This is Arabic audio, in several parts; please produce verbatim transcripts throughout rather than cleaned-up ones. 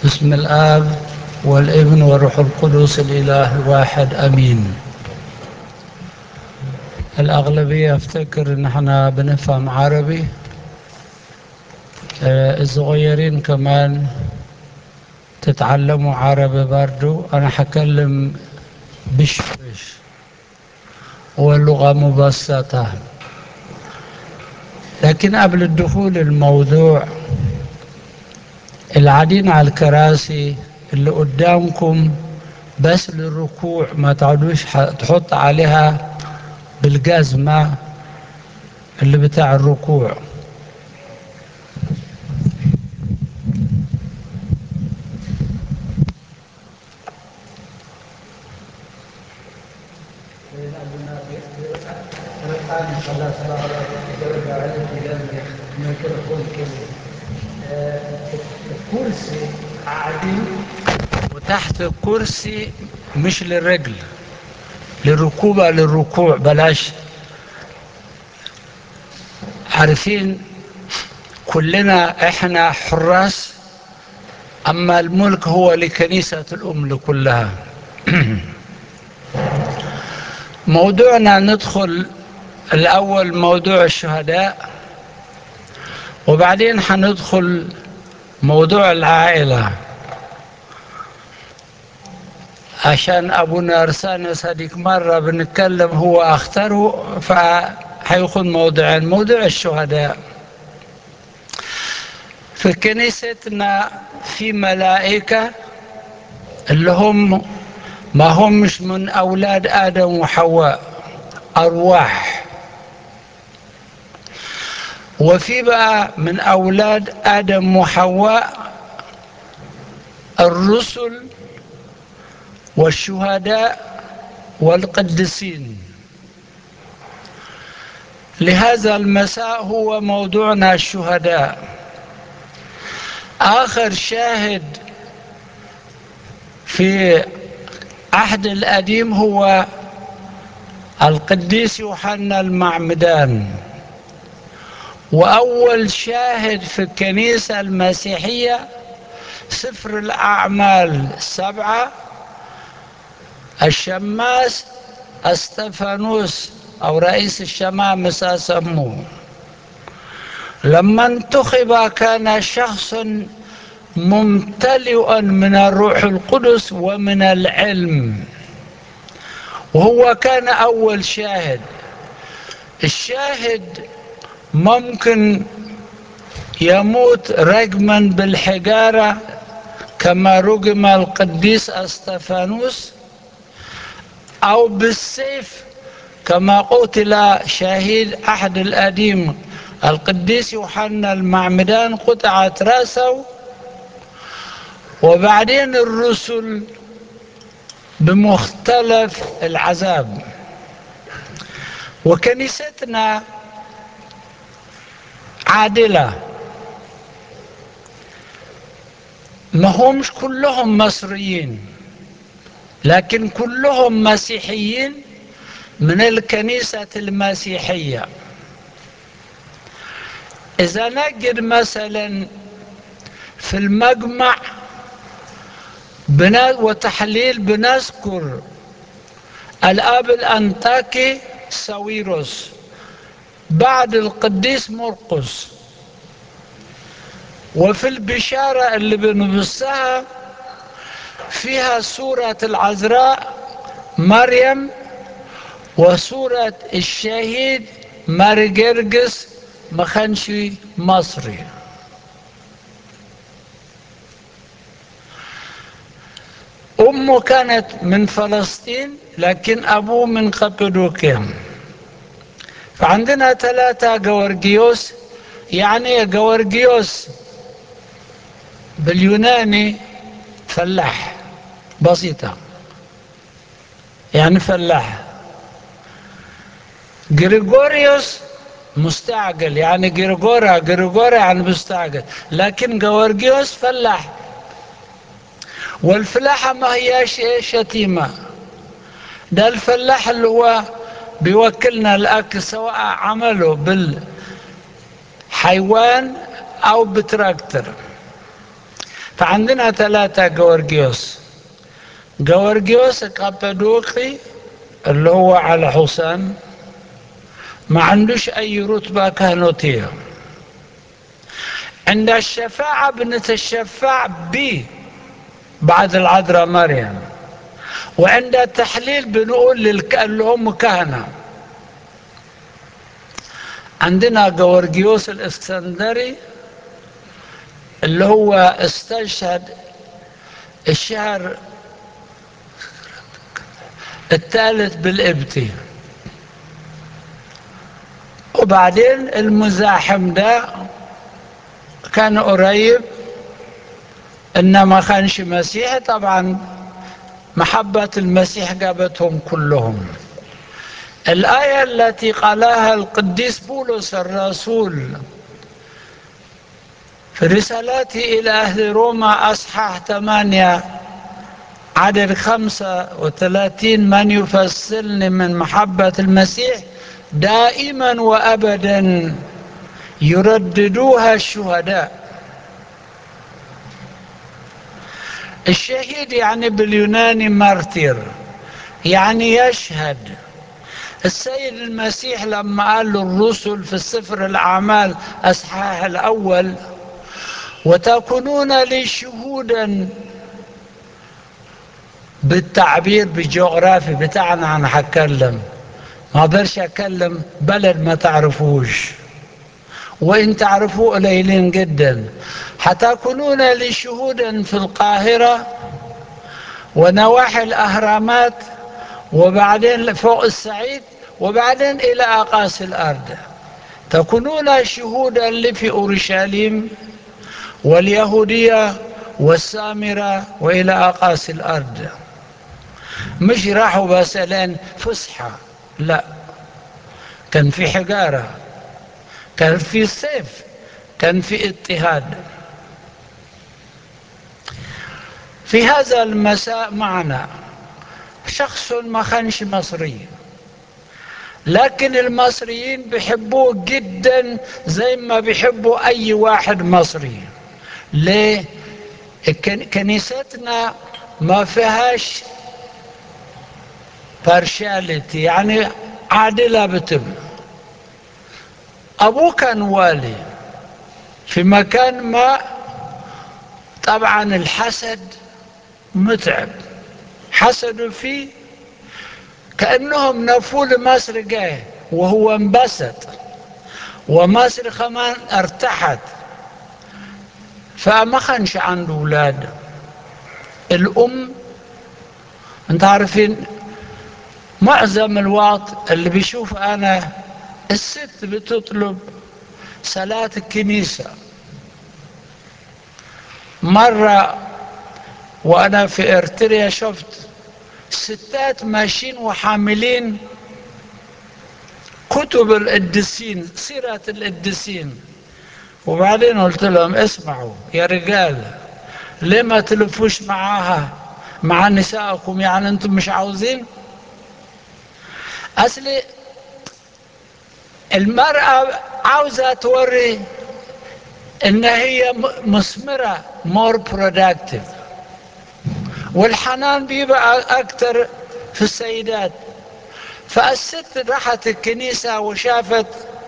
باسم الآب والابن والروح القدس الإله الواحد أمين. الأغلبية أفتكر إن احنا بنفهم عربي، آه، الصغيرين كمان تتعلموا عربي برضو. أنا حكلم بشويش واللغة مبسطة، لكن قبل الدخول الموضوع، القاعدين على الكراسي اللي قدامكم بس للركوع، ما تعودوش تحط عليها بالجزمة اللي بتاع الركوع. الكرسي قاعدين، وتحت الكرسي مش للرجل، للركوبة للركوع. بلاش، عارفين كلنا احنا حراس، اما الملك هو لكنيسة الام كلها. موضوعنا ندخل الاول موضوع الشهداء، وبعدين حندخل موضوع العائلة، عشان ابونا ارسانس هذيك مرة بنتكلم هو اختاره، فحياخد موضوعين: موضوع الشهداء. في كنيستنا في ملائكة اللي هم ما همش من أولاد آدم وحواء، أرواح، وفي بقى من أولاد آدم وحواء الرسل والشهداء والقديسين. لهذا المساء هو موضوعنا الشهداء. آخر شاهد في عهد القديم هو القديس يوحنا المعمدان، وأول شاهد في الكنيسة المسيحية سفر الأعمال السبعة الشماس استفانوس أو رئيس الشمامسة سموه. لما انتخب كان شخصا ممتلئا من الروح القدس ومن العلم، وهو كان أول شاهد. الشاهد ممكن يموت رجما بالحجارة كما رجم القديس استفانوس، أو بالسيف كما قتل شهيد أحد القديم القديس يوحنا المعمدان، قطعت رأسه. وبعدين الرسل بمختلف العذاب. وكنيستنا عادلة، ما همش كلهم مصريين، لكن كلهم مسيحيين من الكنيسة المسيحية. إذا نجد مثلا في المجمع وتحليل بنذكر الآب الأنطاكي ساويروس بعد القديس مرقس، وفي البشارة اللي بنبثها فيها سورة العذراء مريم وسورة الشهيد ماري جرجس، ما كانش مصري. أمه كانت من فلسطين، لكن أبوه من قبادوكيا. فعندنا ثلاثة جورجيوس. يعني جورجيوس باليوناني فلاح، بسيطة يعني فلاح. غريغوريوس مستعجل، يعني غريغورا غريغورا يعني مستعجل، لكن جورجيوس فلاح. والفلاحة ما هياش شتيمة، ده الفلاح اللي هو بيوكلنا الأكل، سواء عمله بالحيوان أو بتراكتر. فعندنا ثلاثة جورجيوس: جورجيوس القبادوقي اللي هو على حسان، ما عندوش أي رتبة كهنوتية. عند الشفاعة بنتشفع به بعد العذراء مريم، وعند التحليل بنقول اللي هم كهنة. عندنا جورجيوس الاسكندري اللي هو استشهد الشهر الثالث بالإبتي، وبعدين المزاحم ده كان قريب إنما كانش مسيحي. طبعا محبة المسيح جابتهم كلهم. الآية التي قالها القديس بولس الرسول في رسالته إلى أهل روما أصحاح ثمانية عدد خمسة وثلاثين: من يفصلني من محبة المسيح دائما وأبدا يرددوها الشهداء. الشهيد يعني باليوناني مارتير، يعني يشهد. السيد المسيح لما قال للرسل في السفر الأعمال أصحاح الأول: وتكونون لي شهودا، بالتعبير بالجغرافي بتاعنا أنا هتكلم، ما اقدرش أتكلم بلد ما تعرفوش، وإن تعرفوه قليلين جدا. هتكونون لي شهودا في القاهرة ونواحي الأهرامات، وبعدين فوق الصعيد، وبعدين إلى أقاصي الأرض. تكونون شهودا لي في أورشليم واليهودية والسامرة وإلى أقاصي الأرض. مش راحوا بس لين فسحة، لا، كان في حجارة، كان في سيف، كان في اضطهاد. في هذا المساء معنا شخص ما كانش مصري، لكن المصريين بيحبوه جدا زي ما بيحبوا أي واحد مصري. ليه؟ كنيستنا ما فيهاش بارشاليتي، يعني عادلة بتم. أبوه كان والي في مكان ما، طبعا الحسد متعب، حسدوا فيه كأنهم نفوا لمصر جاي، وهو انبسط، ومصر كمان ارتحت، فما كانش عنده أولاد. الأم، انت عارفين معظم الوقت اللي بيشوف أنا الست بتطلب صلاة الكنيسة. مرة وأنا في إرتريا شفت ستات ماشيين وحاملين كتب القديسين، سيرة القديسين، وبعدين قلت لهم: اسمعوا يا رجال، ليه ما تلفوش معاها مع نسائكم؟ يعني انتم مش عاوزين؟ أصلي المرأة عاوزة توري إن هي مثمرة، more productive، والحنان بيبقى أكتر في السيدات. فالست راحت الكنيسة وشافت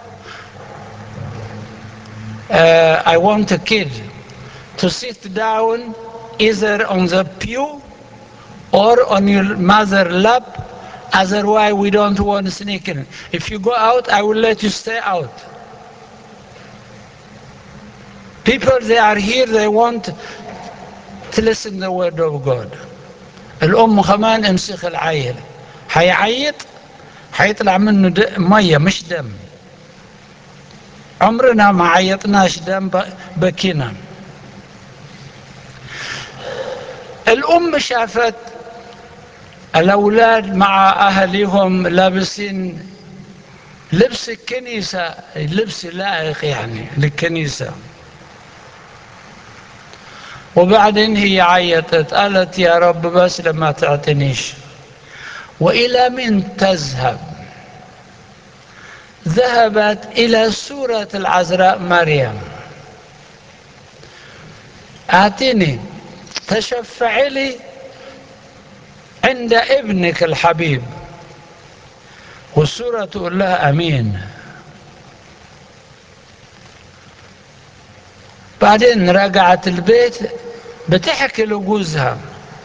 uh, I want a kid to sit down either on the pew or on your mother's lap, otherwise we don't want to sneak in. If you go out, I will let you stay out. People, they are here, they want to listen to the word of God. الأم كمان امسك العيل، هيعيط هيطلع منه مية مش دم. عمرنا ما عيطناش دم، بكينا. الأم شافت الأولاد مع أهلهم لابسين لبس الكنيسة، لبس لائق يعني للكنيسة، وبعدين هي عيطت، قالت: يا رب بس لما تعطنيش. وإلى من تذهب؟ ذهبت إلى سورة العذراء مريم. آتيني تشفعي لي عند ابنك الحبيب. والسورة تقول لها أمين. بعدين رجعت البيت بتحكي لجوزها،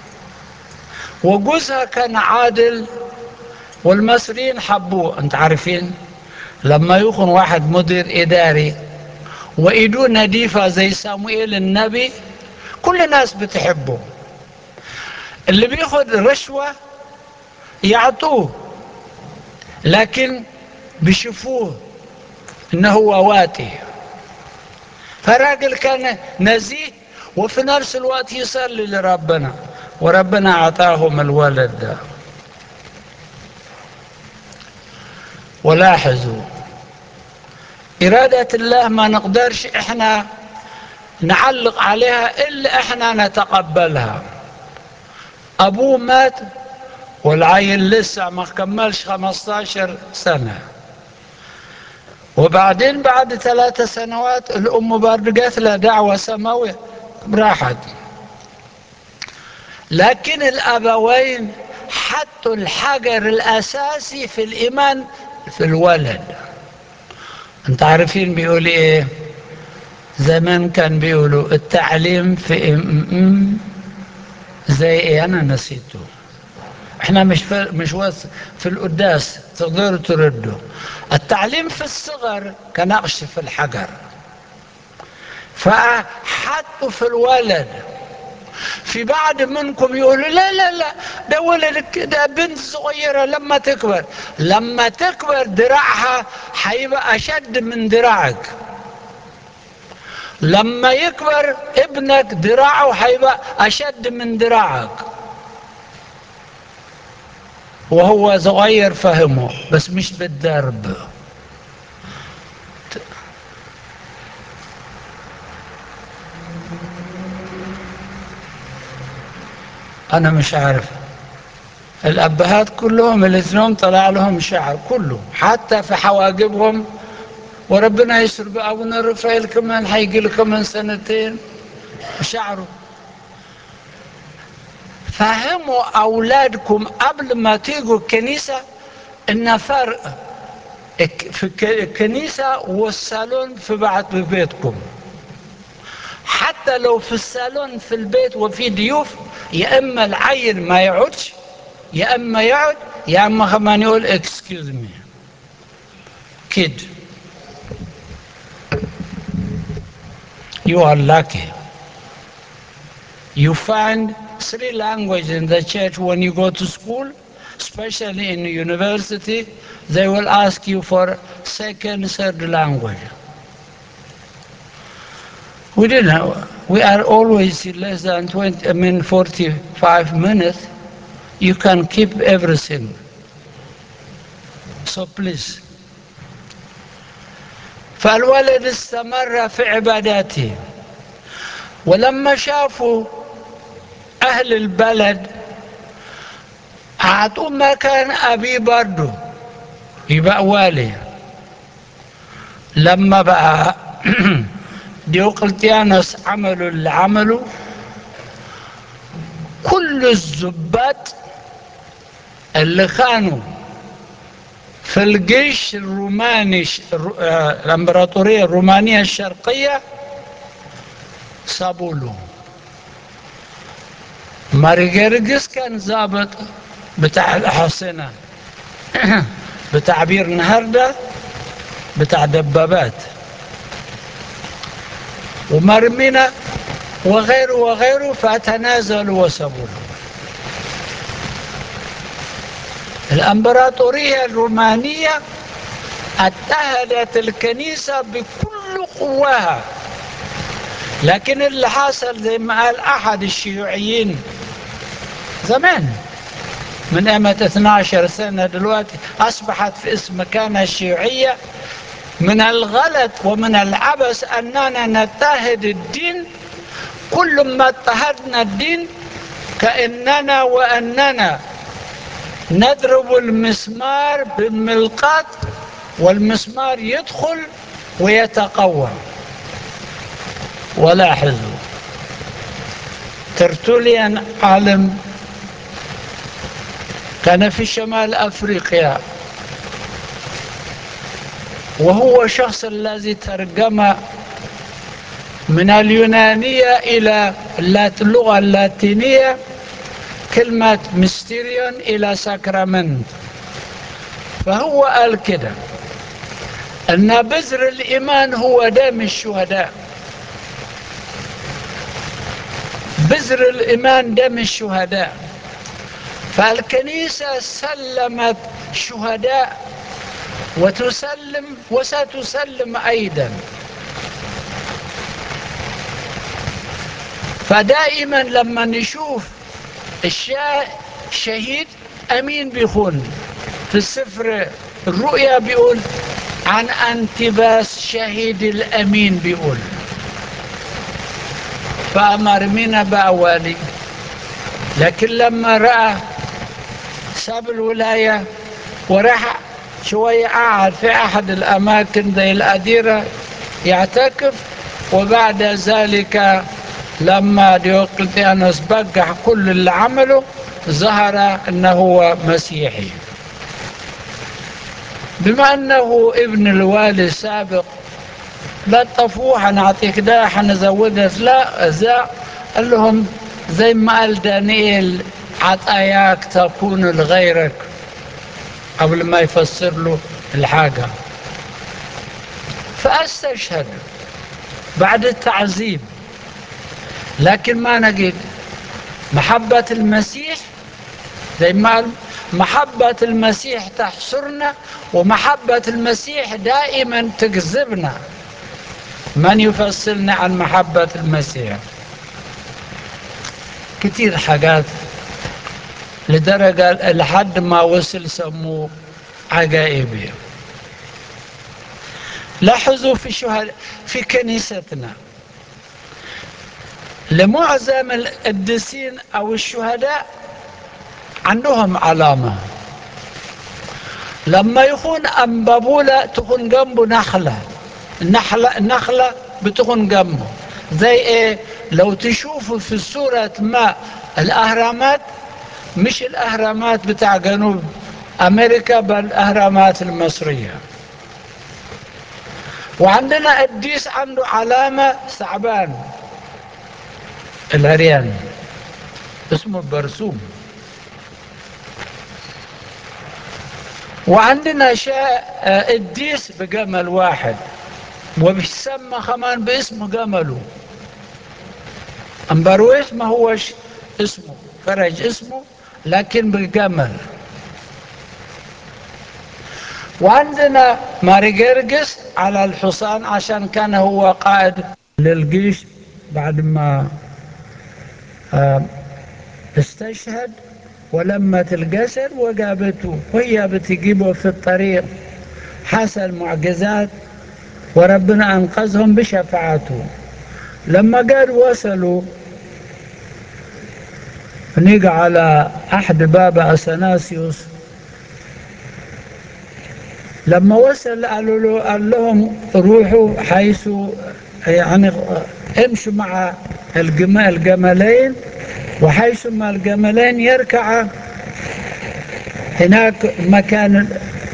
وجوزها كان عادل والمصريين حبوه. انت عارفين لما يكون واحد مدير إداري وإيده نظيفة زي صموئيل النبي كل الناس بتحبه. اللي بياخد رشوة يعطوه، لكن بيشوفوه انه هو واتي. فالراجل كان نزيه وفي نفس الوقت يصلي لربنا، وربنا اعطاهم الولد ده. ولاحظوا إرادة الله ما نقدرش احنا نعلق عليها إلا احنا نتقبلها. أبوه مات والعيل لسه ما كملش خمستاشر سنة، وبعدين بعد ثلاثة سنوات الأم برضه قالت لها دعوة سماوية راحت. لكن الأبوين حطوا الحجر الأساسي في الإيمان في الولد. انت عارفين بيقول ايه؟ زمان كان بيقولوا التعليم في ام ام زي ايه؟ انا نسيته. احنا مش في مش في القداس تقدروا تردوا. التعليم في الصغر كنقش في الحجر. فحطوا في الولد. في بعض منكم يقولوا لا لا لا ده ولد، ده بنت صغيرة لما تكبر. لما تكبر دراعها هيبقى أشد من دراعك. لما يكبر ابنك دراعه هيبقى أشد من دراعك وهو صغير. فهمه بس مش بالضرب. أنا مش عارف الأبهات كلهم الاثنين طلع لهم شعر كله حتى في حواجبهم. وربنا يسر بأبونا رفائيل كمان هيجي له كمان سنتين شعره. فهموا أولادكم قبل ما تيجوا الكنيسة إن فرق في الكنيسة والصالون في بعض ببيتكم. حتى لو في الصالون في البيت وفي ضيوف، يا إما العيل ما يقعدش يا إما يقعد يا إما كمان يقول excuse me kid you are lucky. You find three languages in the church when you go to school, especially in university. They will ask you for second, third language. We didn't. We are always less than twenty. I mean, forty-five minutes. You can keep everything. So please. فالولد استمر في عباداته، ولما شافوا أهل البلد أعطوه مكان أبي برضه يبقى والي. لما بقى ديوقلتيانوس عملوا اللي عملوا، كل الضباط اللي كانوا في الجيش الروماني الامبراطورية الرومانية الشرقية صابوا له. ماريجرجس كان ضابط بتاع الأحصنة بتعبير النهارده بتاع دبابات، ومرمينا وغيره وغيره، فتنازلوا وسابوا له. الامبراطورية الرومانية اتهدت الكنيسة بكل قواها. لكن اللي حصل زي ما قال احد الشيوعيين زمان من قيمة اثنتي عشرة سنة دلوقتي اصبحت في اسم مكانها الشيوعية، من الغلط ومن العبث اننا نضطهد الدين. كل ما اضطهدنا الدين كأننا وأننا نضرب المسمار بالملقاط والمسمار يدخل ويتقوى. ولاحظوا ترتوليان عالم كان في شمال أفريقيا، وهو الشخص الذي ترجم من اليونانية إلى اللغة اللاتينية كلمة ميستيريون إلى ساكرامنت. فهو قال كده أن بذر الإيمان هو دم الشهداء. بذر الإيمان دم الشهداء. فالكنيسة سلمت شهداء وتسلم وستسلم أيضا. فدائما لما نشوف الشهيد أمين بيخون، في السفر الرؤيا بيقول عن أنتباس شهيد الأمين، بيقول فأمر منا بأوالي. لكن لما رأى ساب الولاية وراح شوية قعد في أحد الأماكن زي الأديرة يعتكف، وبعد ذلك لما ديوقلتيانوس بجح كل اللي عمله ظهر أنه هو مسيحي. بما أنه ابن الوالي السابق لا تطفوه حنعطيك ده حنزودك، لا ذا قال لهم زي ما قال دانيال عطاياك تكون لغيرك قبل ما يفسر له الحاجة. فاستشهد بعد التعذيب، لكن ما نجد محبة المسيح زي ما محبة المسيح تحصرنا، ومحبة المسيح دائما تجذبنا. من يفصلنا عن محبة المسيح؟ كتير حاجات، لدرجة لحد ما وصل سموه عجائبي. لاحظوا في شهداء في كنيستنا، لمعظم القديسين أو الشهداء عندهم علامة. لما يكون أنبابولة تكون جنبه نخلة، النخلة النخلة بتكون جنبه. زي ايه؟ لو تشوفوا في صورة ما الأهرامات، مش الأهرامات بتاع جنوب أمريكا بل الأهرامات المصرية. وعندنا قديس عنده علامة ثعبان العريان اسمه البرسوم. وعندنا شاء قديس بجمل واحد وبيسمى كمان باسم جمله أمبرويس، ما هوش اسمه فرج اسمه لكن بالجمل. وعندنا ماري جرجس على الحصان عشان كان هو قائد للجيش بعد ما استشهد، ولما الجسد وجابته وهي بتجيبه في الطريق حصل معجزات وربنا أنقذهم بشفاعته. لما قالوا وصلوا نيجي على أحد بابا أثناسيوس، لما وصل قالوا له قال لهم روحوا حيث يعني امشوا مع الجمال الجملين، وحيث ما الجملين يركع هناك مكان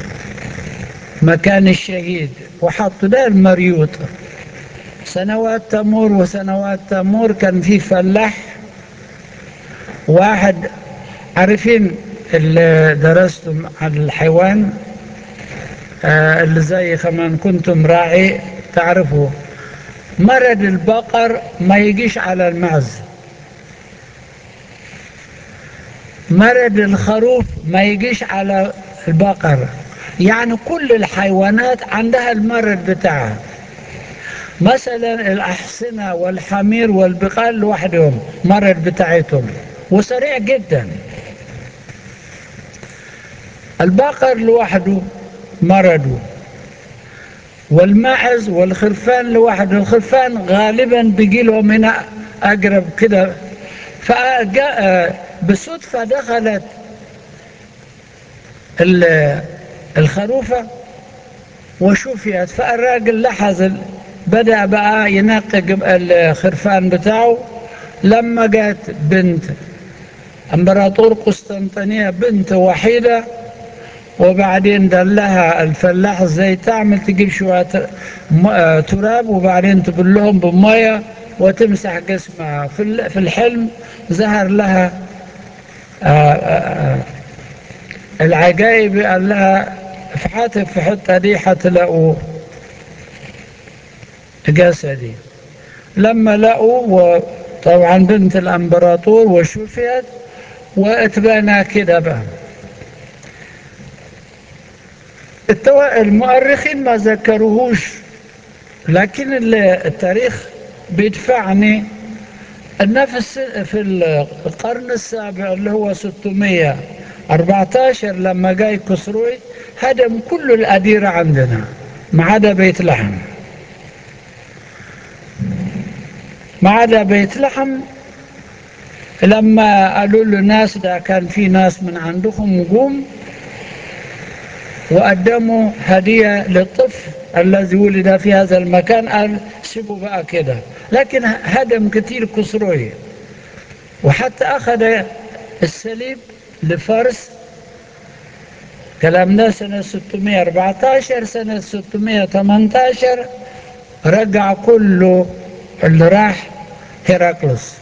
مكان الشهيد، وحطوا ده المريوط. سنوات تمر وسنوات تمر، كان في فلاح واحد، عارفين اللي درستم عن الحيوان آه اللي زي كمان كنتم راعي تعرفوا، مرض البقر ما يجيش على المعز، مرض الخروف ما يجيش على البقر، يعني كل الحيوانات عندها المرض بتاعها. مثلا الأحصنة والحمير والبقال لوحدهم مرض بتاعتهم وسريع جدا. البقر لوحده مرضه، والماعز والخرفان لوحده. الخرفان غالبا بيجي لهم هنا أقرب كده. فبالصدفة دخلت الخروفة وشفيت، فالراجل لاحظ بدأ بقى ينقي الخرفان بتاعه، لما جات بنت امبراطور قسطنطينية بنت وحيدة، وبعدين دلها الفلاح ازاي تعمل، تجيب شوية تراب وبعدين تبلهم بمية وتمسح جسمها. في الحلم ظهر لها العجائب، قال لها افحتي في حتة دي حتلاقوا جسدي. لما لقوا طبعا بنت الامبراطور وشفيت واتبنى كده بقى. المؤرخين ما ذكروهوش، لكن التاريخ بيدفعني أن في القرن السابع اللي هو ستمائة وأربعة عشر لما جاي كسروي هدم كل الأديرة عندنا ما عدا بيت لحم. ما عدا بيت لحم لما قالوا له ناس، ده كان في ناس من عندهم قوم وقدموا هدية للطفل الذي ولد في هذا المكان، قال سيبوا بقى كده. لكن هدم كتير كسروي، وحتى أخذ الصليب لفارس. كلام ده سنة ستمائة وأربعة عشر. سنة ستمائة وثمانية عشر رجع كله اللي راح هيراقلس.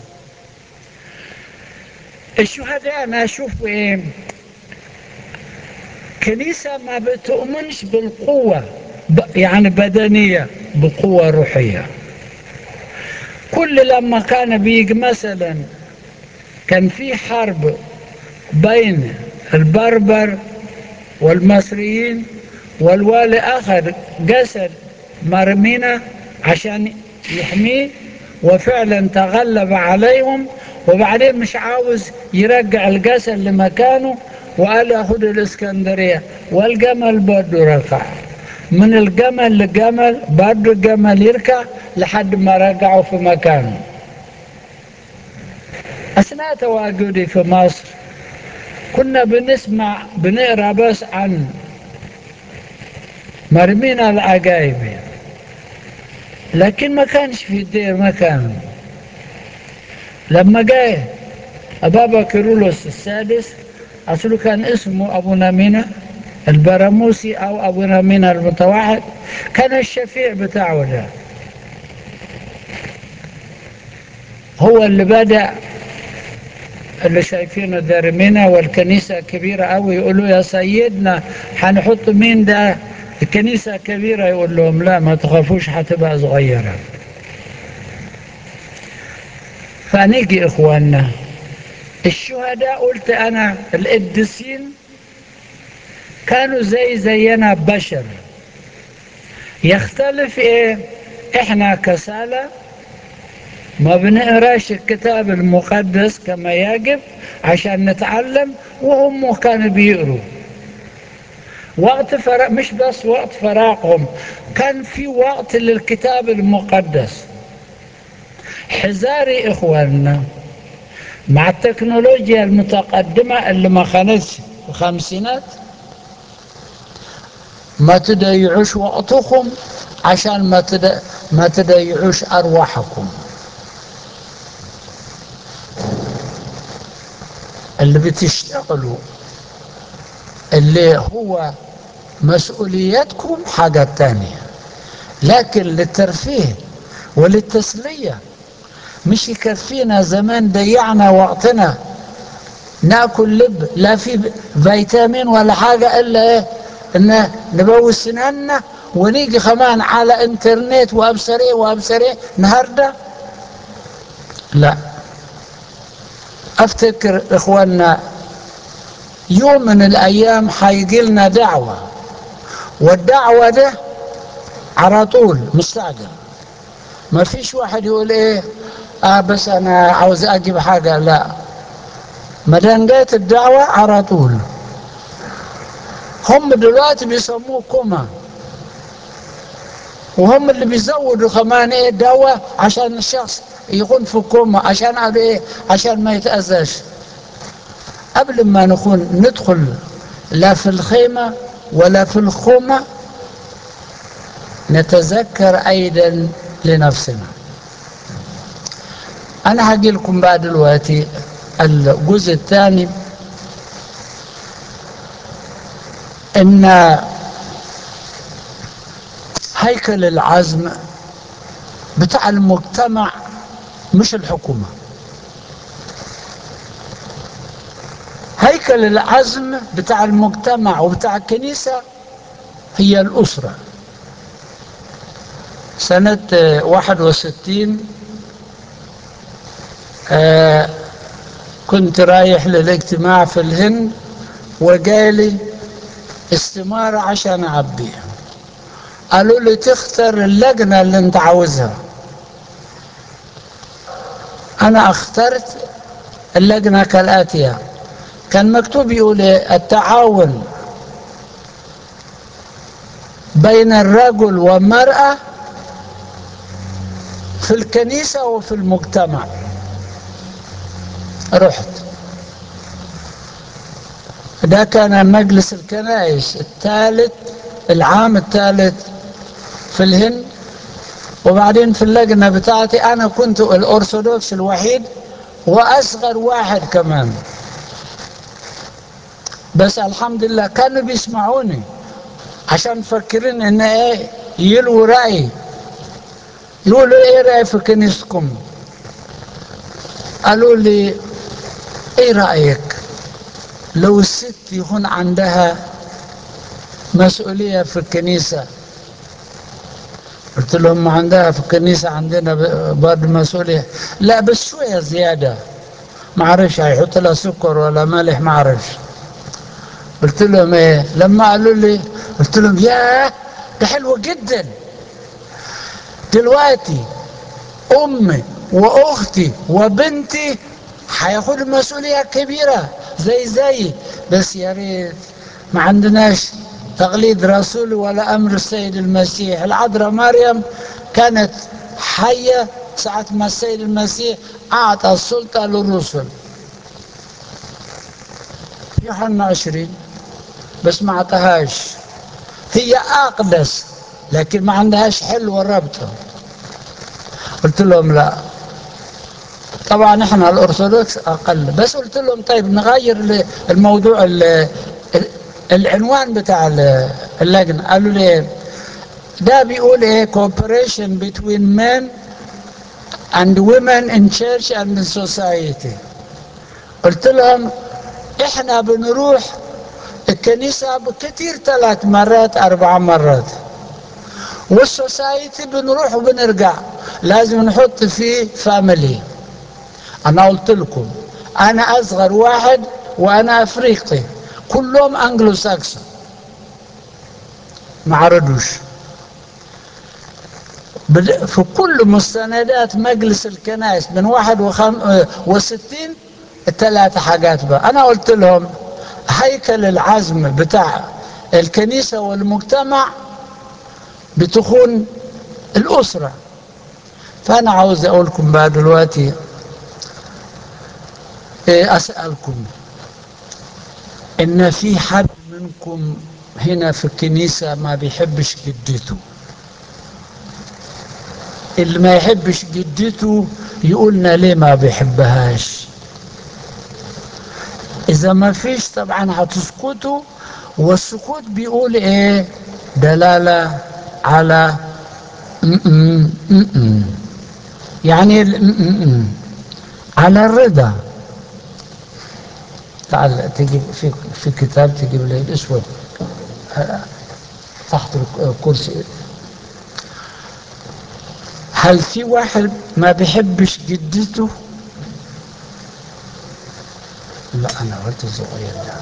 الشهداء أنا أشوف إيه؟ كنيسة ما بتؤمنش بالقوة يعني بدنية، بقوة روحية. كل لما كان بيجي مثلا كان في حرب بين البربر والمصريين، والوالي أخذ جسد مرمينا عشان يحميه، وفعلا تغلب عليهم، وبعدين مش عاوز يرجع الجسد لمكانه وقال أخذ الإسكندرية. والجمل برضو ركع، من الجمل للجمل برضو الجمل يركع لحد ما رجعوا في مكانه. أثناء تواجدي في مصر كنا بنسمع بنقرأ بس عن مرمينا العجائب، لكن ما كانش في الدير مكان. لما جاء بابا كيرلس السادس، أصله كان اسمه أبو نمينة البراموسي أو أبو نمينة المتوحد، كان الشفيع بتاعه ده هو اللي بدأ اللي شايفينه دارمينا والكنيسة كبيرة أوي. يقولوا يا سيدنا هنحط مين ده؟ الكنيسة كبيرة. يقول لهم لا ما تخافوش هتبقى صغيرة. فنيجي إخواننا الشهداء، قلت أنا القديسين كانوا زي زينا بشر. يختلف إيه؟ إحنا كسالة ما بنقراش الكتاب المقدس كما يجب عشان نتعلم، وهم كانوا بيقروا. وقت فراغ، مش بس وقت فراغهم، كان في وقت للكتاب المقدس. حذاري إخواننا مع التكنولوجيا المتقدمة اللي ما خانتش في الخمسينات، ما تضيعوش وقتكم عشان ما ما تضيعوش أرواحكم. اللي بتشتغلوا اللي هو مسؤوليتكم حاجة تانية، لكن للترفيه وللتسلية مش يكفينا. زمان ضيعنا وقتنا ناكل لب لا في فيتامين ولا حاجة إلا إيه؟ إن نبوس سناننا ونيجي كمان على انترنت وابصر ايه وابصر ايه النهارده. لا، افتكر اخواننا يوم من الايام هيجي لنا دعوه، والدعوه ده على طول مستعجل. ما فيش واحد يقول ايه اه بس انا عاوز اجيب حاجه، لا، ما دام جت الدعوه على طول. هم دلوقتي بيسموه كوما، وهم اللي بيزودوا كمان ايه دواء عشان الشخص يكون في كوما، عشان ايه؟ عشان ما يتأذاش. قبل ما نكون ندخل لا في الخيمة ولا في الخومة نتذكر ايضا لنفسنا. أنا هجي لكم بعد دلوقتي الجزء الثاني، إن هيكل العزم بتاع المجتمع مش الحكومة. هيكل العزم بتاع المجتمع وبتاع الكنيسة هي الأسرة. سنة واحد وستين آه كنت رايح للاجتماع في الهند، وجالي استمارة عشان أعبيها. قالوا لي تختار اللجنة اللي انت عاوزها. أنا اخترت اللجنة كالآتية: كان مكتوب يقول التعاون بين الرجل والمرأة في الكنيسة وفي المجتمع. رحت، ده كان مجلس الكنائس الثالث، العام الثالث في الهند. وبعدين في اللجنة بتاعتي أنا كنت الأرثوذكس الوحيد وأصغر واحد كمان، بس الحمد لله كانوا بيسمعوني عشان مفكرين إن إيه يلوا رأي، يقولوا إيه رأي في كنيستكم. قالوا لي إيه رأيك لو الست يكون عندها مسؤولية في الكنيسة؟ قلت لهم ما عندها في الكنيسة عندنا برضه مسؤولية. لا بس شوية زيادة، ما عرفش هيحط لها سكر ولا ملح، ما عرفش. قلت لهم ايه؟ لما قالوا لي قلت لهم ياه ده حلو جدا، دلوقتي امي واختي وبنتي هياخدوا مسؤولية كبيرة زي زي، بس يا ريت ما عندناش تقليد رسول ولا امر السيد المسيح. العذراء مريم كانت حية ساعة ما السيد المسيح اعطى السلطة للرسل، يوحنا عشرين، بس ما اعطاهاش. هي اقدس لكن ما عندهاش حل وربطه. قلت لهم لا، طبعا احنا الارثوذكس اقل، بس قلت لهم طيب نغير الموضوع، العنوان بتاع اللجنه. قالوا لي ده بيقول ايه cooperation between men and women in church and in society. قلت لهم احنا بنروح الكنيسة بكتير ثلاث مرات اربع مرات، والسوسايتي بنروح وبنرجع، لازم نحط فيه فاميلي. انا قلت لكم انا اصغر واحد وانا افريقي، كلهم انجلو ساكسون، ما عرضوش. في كل مستندات مجلس الكنائس من واحد وخم... وستين الثلاث حاجات بقى. انا قلت لهم هيكل العزم بتاع الكنيسة والمجتمع بتكون الأسرة. فأنا عاوز أقول لكم بقى دلوقتي أسألكم، إن في حد منكم هنا في الكنيسة ما بيحبش جدته؟ اللي ما يحبش جدته يقولنا ليه ما بيحبهاش. إذا ما فيش طبعا هتسكتوا، والسكوت بيقول إيه؟ دلالة على م -م -م -م. يعني م -م. على الرضا. تعال تجيب في في كتاب، تجيب لي الاسود تحت الكرسي. هل في واحد ما بيحبش جدته؟ لا انا قلت الصغير ده.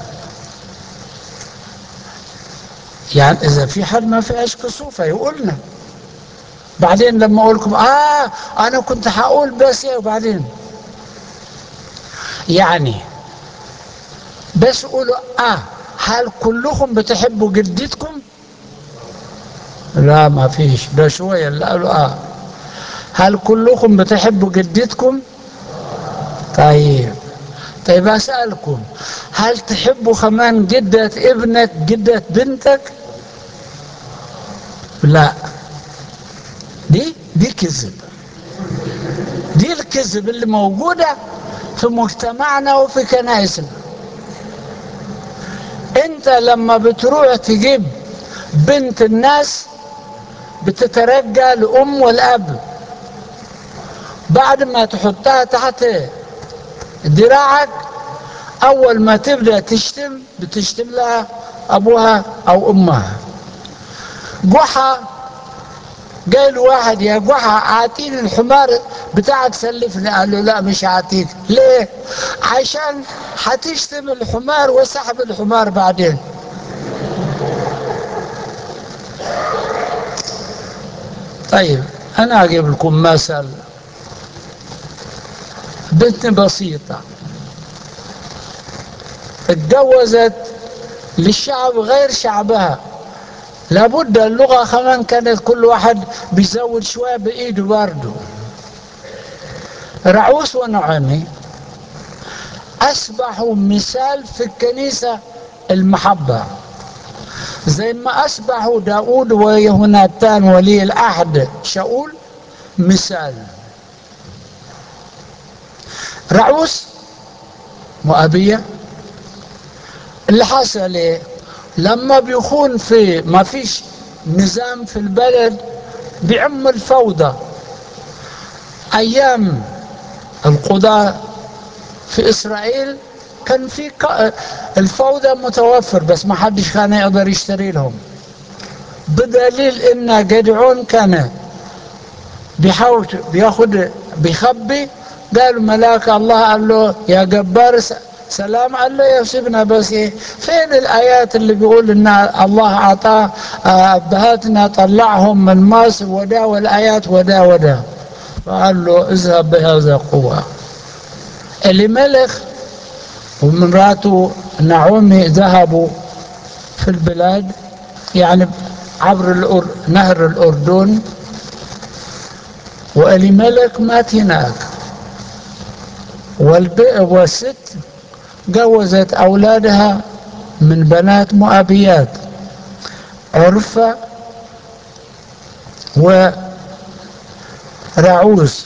يعني اذا في حد ما فيهاش كسوفه يقولنا، بعدين لما اقول لكم اه انا كنت هقول بس ايه، وبعدين يعني بس قولوا اه. هل كلكم بتحبوا جدتكم؟ لا ما فيش، ده شويه اللي قالوا اه. هل كلكم بتحبوا جدتكم؟ طيب طيب أسألكم، هل تحبوا كمان جدة ابنك جدة بنتك؟ لا، دي دي كذب، دي الكذب اللي موجودة في مجتمعنا وفي كنائسنا. انت لما بتروح تجيب بنت الناس بتترجى الام والاب، بعد ما تحطها تحت دراعك اول ما تبدأ تشتم بتشتم لها ابوها او امها. جحا قال واحد يا جحا اعطيني الحمار بتاعك سلفني، قال له لا مش هعطيك. ليه؟ عشان هتشتم الحمار وسحب الحمار بعدين. طيب انا اجيب لكم مثل. بنت بسيطة اتجوزت للشعب غير شعبها، لابد اللغة كمان كانت كل واحد بيزود شوية بإيده برضه. رعوس ونعمي أصبحوا مثال في الكنيسة المحبة، زي ما أصبحوا داود ويهوناتان ولي العهد شاول مثال. رعوس مؤبية اللي حصل ايه؟ لما بيكون في ما فيش نظام في البلد بيعم الفوضى. ايام القضاء في اسرائيل كان في الفوضى متوفر، بس ما حدش كان يقدر يشتري لهم، بدليل ان جدعون كان بيحاول بياخد بيخبي. قالوا ملاك الله قال له يا جبار سلام، قال له يا سيبنا بس ايه، فين الايات اللي بيقول ان الله اعطى ابهاتنا طلعهم من مصر ودا، والايات ودا ودا. فقال له اذهب بهذا قوة. الملك ومراته نعومي ذهبوا في البلاد، يعني عبر الأر... نهر الأردن، وإليملك مات هناك، والست جوزت أولادها من بنات مؤبيات عرفة ورعوس.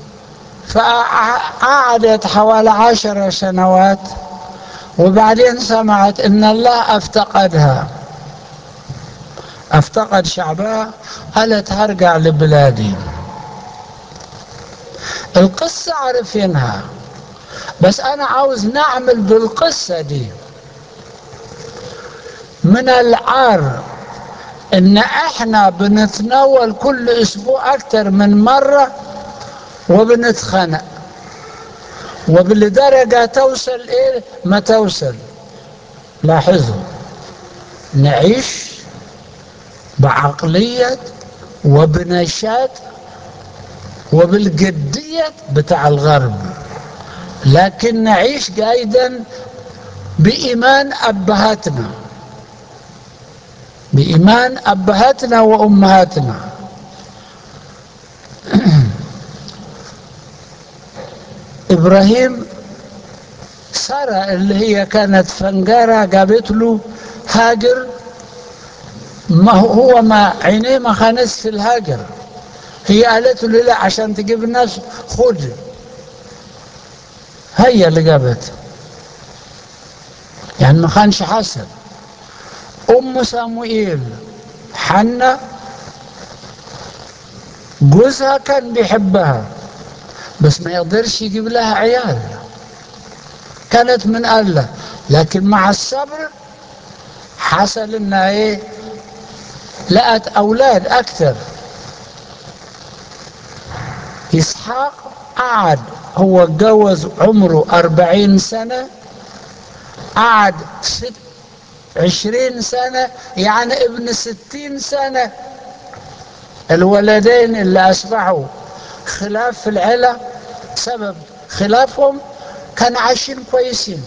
فقعدت حوالي عشر سنوات، وبعدين سمعت ان الله افتقدها، افتقد شعبها، قالت هرجع لبلادي. القصة عارفينها، بس انا عاوز نعمل بالقصة دي. من العار ان احنا بنتناول كل اسبوع اكتر من مرة وبنتخانق، وبالدرجة توصل ايه ما توصل. لاحظوا، نعيش بعقلية وبنشاط وبالجدية بتاع الغرب، لكن نعيش قايدا بإيمان أبهاتنا، بإيمان أبهاتنا وأمهاتنا. إبراهيم سارة اللي هي كانت فنجارة جابت له هاجر، ما هو ما عينيه ما خانس في الهاجر، هي قالت له لا عشان تجيب الناس خد، هي اللي جابت، يعني ما خانش حسن. ام صموئيل حنة جوزها كان بيحبها بس ما يقدرش يجيب لها عيال، كانت من الله، لكن مع الصبر حصل انها ايه لقت اولاد اكثر. اسحاق قعد هو اتجوز عمره أربعين سنة، قعد ست عشرين سنة، يعني ابن ستين سنة. الولدين اللي أصبحوا خلاف في العيلة سبب خلافهم كان عايشين كويسين،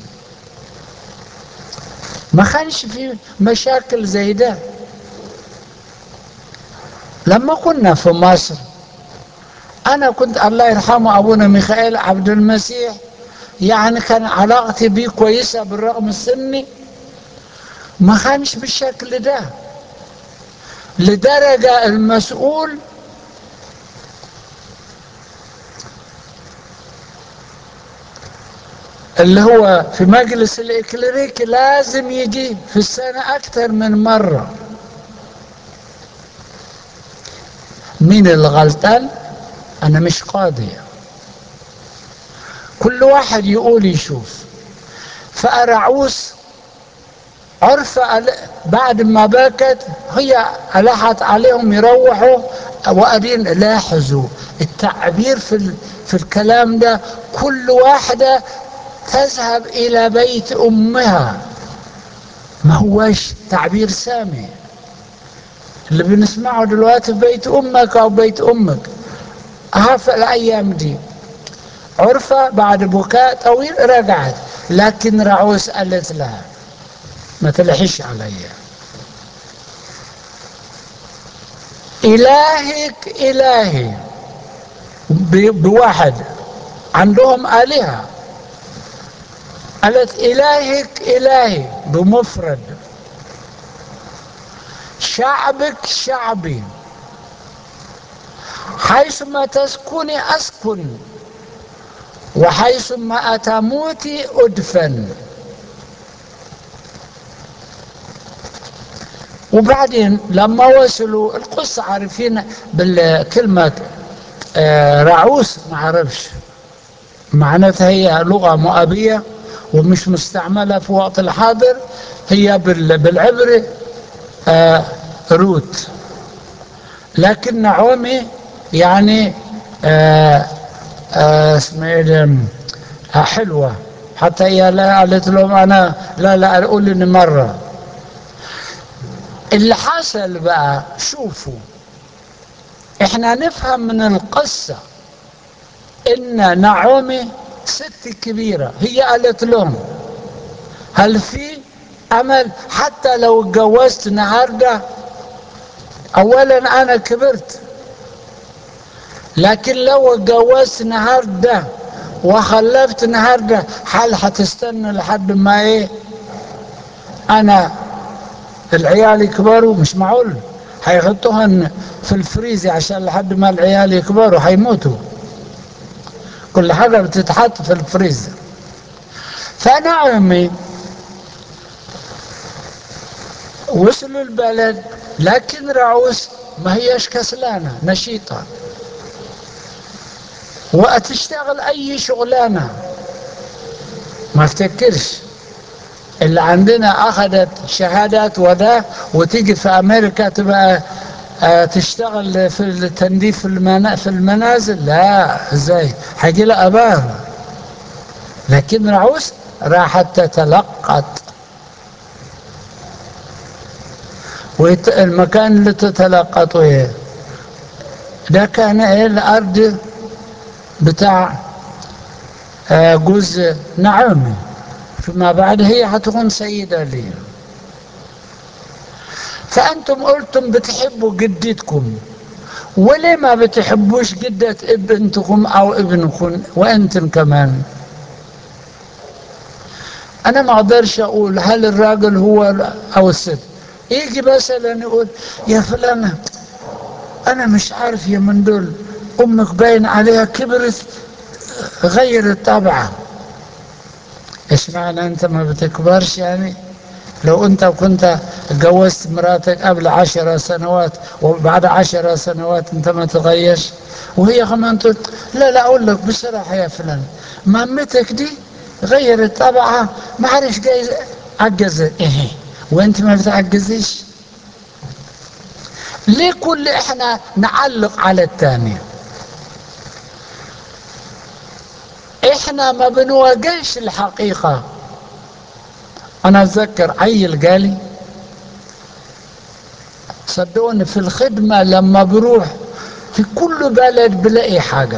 ما كانش في مشاكل زي ده. لما كنا في مصر أنا كنت الله يرحمه أبونا ميخائيل عبد المسيح، يعني كان علاقتي بيه كويسة بالرغم السني، ما كانش بالشكل ده، لدرجة المسؤول اللي هو في مجلس الإكليريكي لازم يجي في السنة أكثر من مرة. مين اللي غلطان؟ أنا مش قاضي، كل واحد يقول يشوف. فأرعوس عرفة بعد ما بكت هي ألحت عليهم يروحوا، وقالين لاحظوا التعبير في في الكلام ده، كل واحدة تذهب إلى بيت أمها، ما هوش تعبير سامي اللي بنسمعه دلوقتي في بيت أمك أو بيت أمك. ها في الأيام دي عرفة بعد بكاء طويل رجعت، لكن رعوس قالت لها ما تلحيش عليا، إلهك إلهي، بواحد عندهم آلهة، قالت إلهك إلهي بمفرد، شعبك شعبي، حيثما تسكني أسكن، وحيثما أتموتي أدفن. وبعدين لما وصلوا القصة عارفين بالكلمة آه رعوس، ما عرفش معناتها، هي لغة مؤبية ومش مستعملة في وقت الحاضر، هي بالعبري آه روت، لكن نعومي يعني آه آه اسمها ايه حلوة، حتى هي لا قالت لهم انا لا لا اقول لي مرة. اللي حصل بقى شوفوا، احنا نفهم من القصة ان نعومي ست كبيرة، هي قالت لهم هل في امل حتى لو اتجوزت النهارده؟ اولا انا كبرت، لكن لو اتجوزت النهارده وخلفت النهارده هل هتستنى لحد ما ايه انا العيال يكبروا؟ مش معقول هيحطوهن في الفريزر عشان لحد ما العيال يكبروا هيموتوا، كل حاجة بتتحط في الفريزر. فنعمي وصلوا البلد، لكن رعوس ما هيش كسلانة، نشيطة وتشتغل اي شغلانة. ما افتكرش اللي عندنا اخذت شهادات وده وتيجي في امريكا تبقى اه تشتغل في التنظيف في المنازل، لا ازاي هيجي لها ابار. لكن رعوس راحت تتلقط، والمكان اللي تتلقطه ايه ده كان ايه الارض بتاع اه جوز نعومي، فيما بعد هي هتكون سيدة لي. فأنتم قلتم بتحبوا جدتكم، وليه ما بتحبوش جدة ابنتكم أو ابنكم وأنتم كمان؟ أنا ما أقدرش أقول هل الراجل هو أو الست. يجي مثلا يقول يا فلانة أنا مش عارف يا من دول أمك باين عليها كبرت غيرت طبعها. إيش معنى أنت ما بتكبرش يعني؟ لو انت كنت اتجوزت مراتك قبل عشر سنوات وبعد عشر سنوات انت ما تغيرش، وهي كمان تقول لا لا اقول لك بصراحة يا فلان مامتك دي غيرت طبعها ما عارف جاي عجزت ايه وانت ما بتعجزيش. ليه كل احنا نعلق على الثاني؟ احنا ما بنواجهش الحقيقة. انا اتذكر عيل قالي صدقوني في الخدمة لما بروح في كل بلد بلاقي حاجة،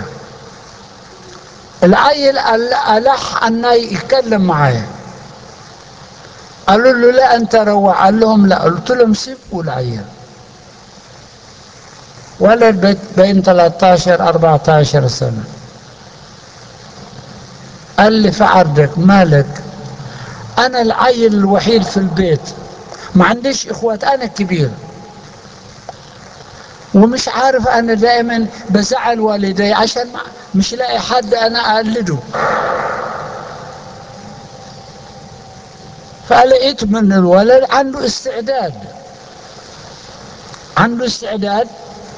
العيل ألح أن يتكلم معايا، قالوا له لا أنت روح، قال لهم لا، قلت لهم سيبوا العيل، ولد بين ثلاثة عشر أربعة عشر سنة، قال لي في عرضك مالك؟ أنا العيل الوحيد في البيت ما عنديش إخوات، أنا كبير ومش عارف، أنا دائما بزعل والدي عشان مش لاقي حد أنا أقلده. فلقيت من الولد عنده استعداد عنده استعداد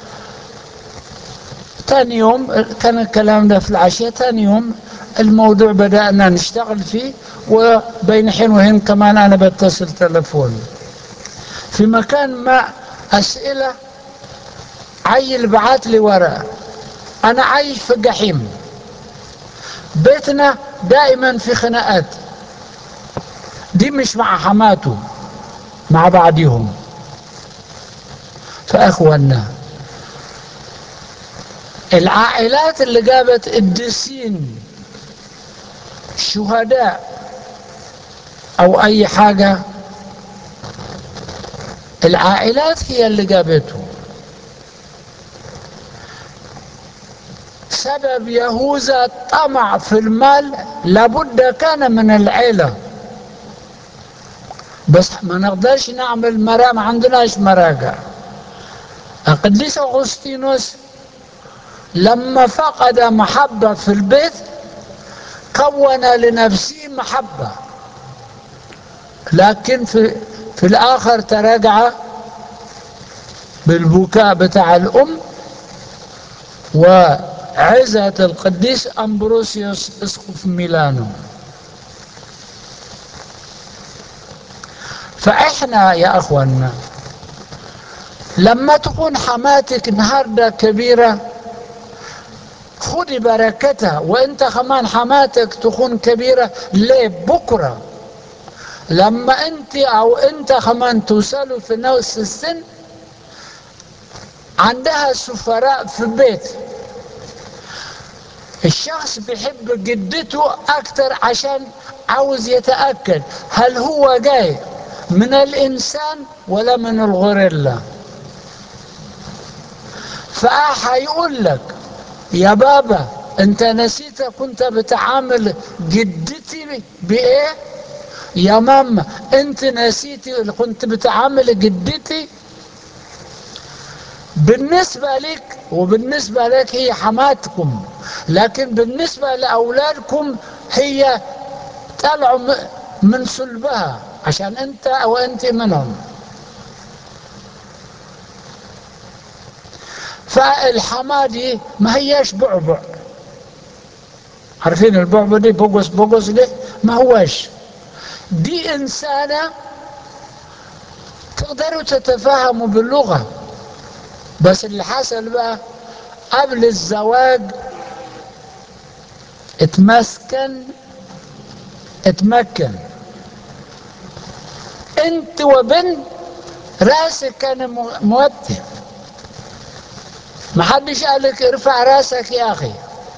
ثاني يوم كان الكلام ده في العشية، ثاني يوم الموضوع بدأنا نشتغل فيه، وبين حين وحين كمان أنا بتصل تلفون في مكان ما أسئلة. عيل بعت لي ورقة، أنا عايش في جحيم، بيتنا دائما في خناقات، دي مش مع حماته، مع بعضهم. فأخوانا العائلات اللي جابت قديسين شهداء أو أي حاجة، العائلات هي اللي جابته. سبب يهوذا الطمع في المال لابد كان من العيلة، بس ما نقدرش نعمل مراجع، ما عندناش مراجع. القديس أغسطينوس لما فقد محبة في البيت كون لنفسه محبة، لكن في, في الآخر تراجع بالبكاء بتاع الأم وعزة القديس أمبروسيوس اسقف ميلانو. فإحنا يا أخوانا لما تكون حماتك النهارده كبيرة خدي بركتها، وانت كمان حماتك تكون كبيرة ليه بكرة لما انت او انت كمان توصلوا في نفس السن عندها سفراء في البيت. الشخص بيحب جدته اكتر عشان عاوز يتأكد هل هو جاي من الانسان ولا من الغوريلا. فهيقول لك يا بابا انت نسيت كنت بتعامل جدتي بايه؟ يا ماما انت نسيتي كنت بتعامل جدتي؟ بالنسبة لك وبالنسبة لك هي حماتكم، لكن بالنسبة لأولادكم هي طلعوا من صلبها عشان انت او انت منهم. فالحمادي ما هياش بعبع، عارفين البعبع دي بوغس بوغس دي ما هواش، دي إنسانة تقدروا تتفاهموا باللغة. بس اللي حصل بقى قبل الزواج اتمسكن اتمكن انت وبنت راسك كان موتي، ما حدش قالك ارفع راسك يا اخي،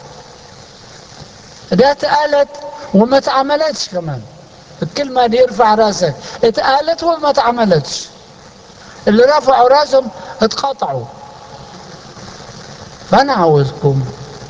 ده اتقالت وما اتعملتش كمان. الكلمة دي ارفع راسك اتقالت وما اتعملتش، اللي رفعوا راسهم اتقطعوا. فانا عاوزكم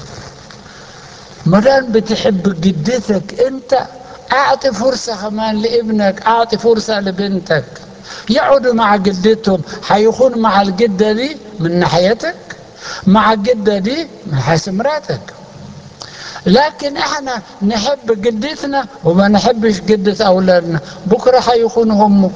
مدام بتحب جدتك انت اعطي فرصة كمان لابنك، اعطي فرصة لبنتك يقعدوا مع جدتهم، هيكونوا مع الجدة دي من ناحيتك، مع الجدة دي من حيث مراتك. لكن احنا نحب جدتنا وما نحبش جدة اولادنا، بكرة هيكونوا هم.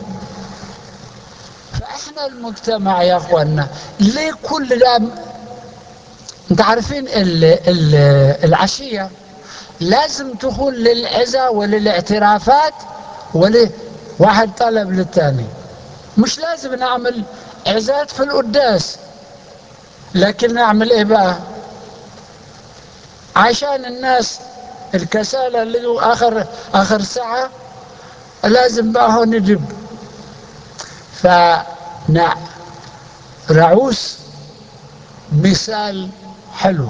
فاحنا المجتمع يا اخوانا ليه كل ده؟ انت عارفين ال ال العشية لازم تكون للعزة وللاعترافات ولواحد طلب للتاني، مش لازم نعمل عزات في القداس، لكن نعمل ايه بقى عشان الناس الكسالى اللي هو اخر اخر ساعة لازم بقى هون نجيب. فنع رعوس مثال حلو،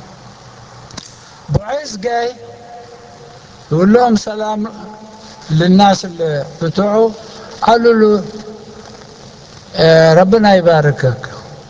بعيس جاي يقول لهم سلام للناس اللي بتوعه، قالوا له آه ربنا يباركك.